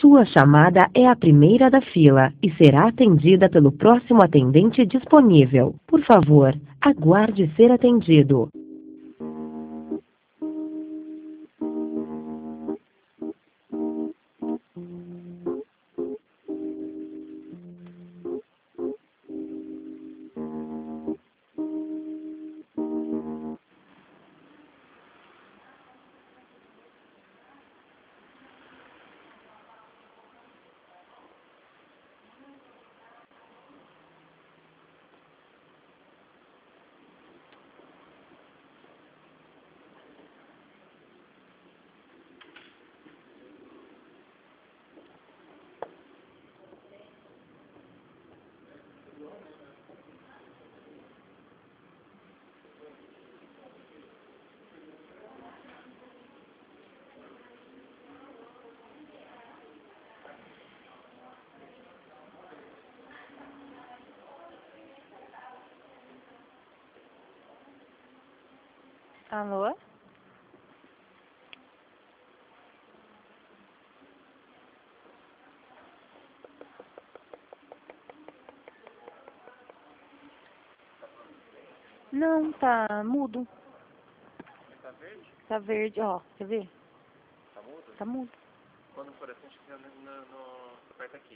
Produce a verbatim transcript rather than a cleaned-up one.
Sua chamada é a primeira da fila e será atendida pelo próximo atendente disponível. Por favor, aguarde ser atendido. Alô? Não, tá mudo. Tá verde? Tá verde, ó. Quer ver? Tá mudo? Tá mudo. Quando for assim, acho que no, no, no, aperta aqui.